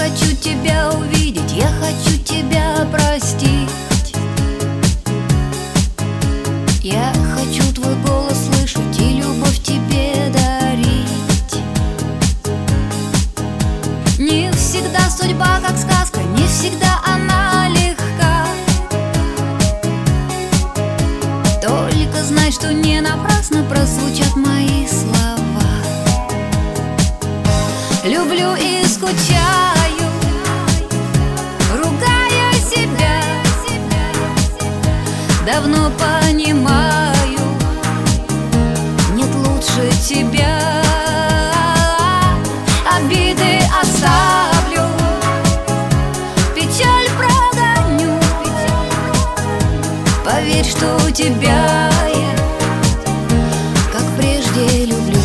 хочу тебя увидеть, я хочу тебя простить. Я хочу твой голос слышать и любовь тебе дарить. Не всегда судьба как сказка, не всегда она легка. Только знай, что не напрасно прозвучат мои слова. Люблю и скучаю, ругаю себя. Давно понимаю, нет лучше тебя. Обиды оставлю, печаль прогоню. Поверь, что у тебя я, как прежде, люблю.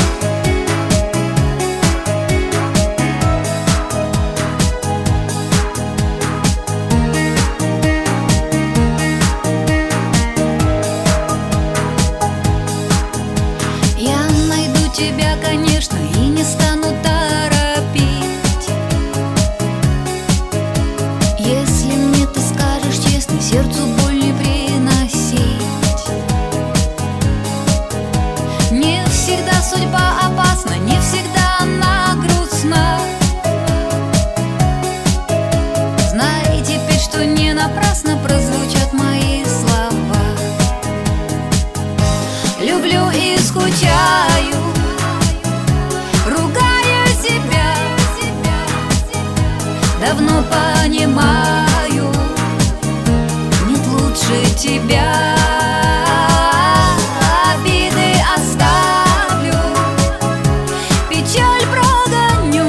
Я найду тебя, конечно, и не стану торопить. Если мне ты скажешь честно, сердцу боль не приносить. Не всегда судьба опасна, не всегда она грустна. Знай теперь, что не напрасно прозвучат мои слова. Люблю и скучаю, ругаю себя. Давно понимаю, нет лучше тебя. Обиды оставлю, печаль прогоню.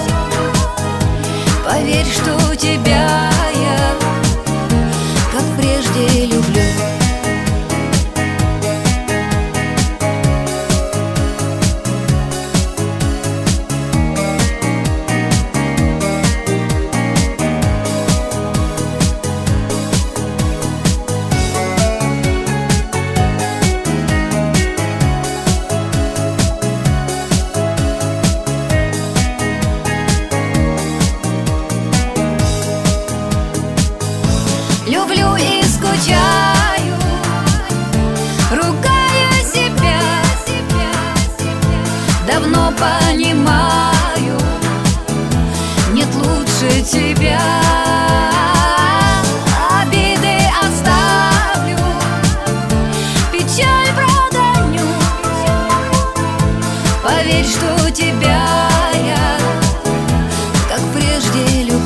Поверь, что у тебя я, как прежде, люблю. Люблю и скучаю, ругаю себя. Давно понимаю, нет лучше тебя. Обиды оставлю, печаль прогоню. Поверь, что у тебя я, как прежде, люблю.